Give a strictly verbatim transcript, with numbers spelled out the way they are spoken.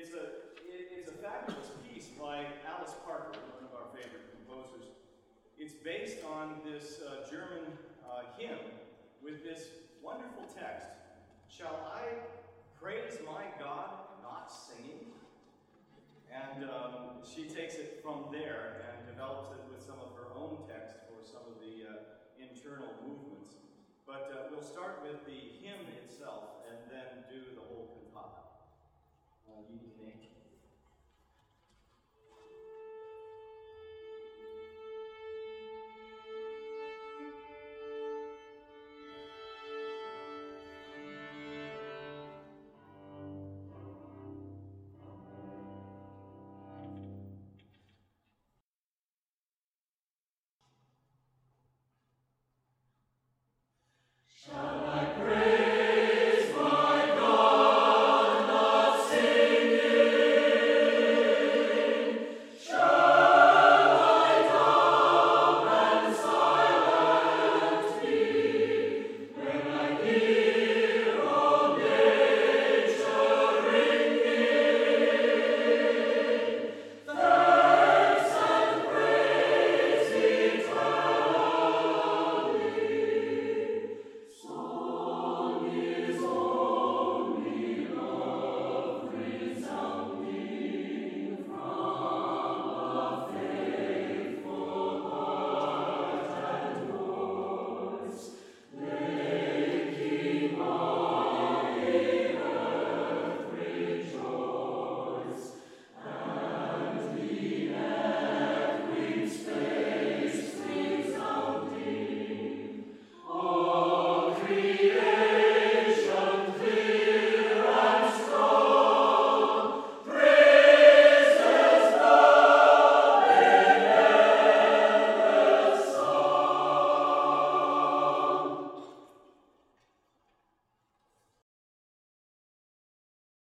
it's a it, it's a fabulous piece by Alice Parker, one of our favorite composers. It's based on this uh, German uh, hymn with this wonderful text. Shall I praise my God not singing? And um, she takes it from there and develops it with some of her own text for some of the uh, internal movements. But uh, we'll start with the hymn itself and then do the whole cantata. Uh, you can name.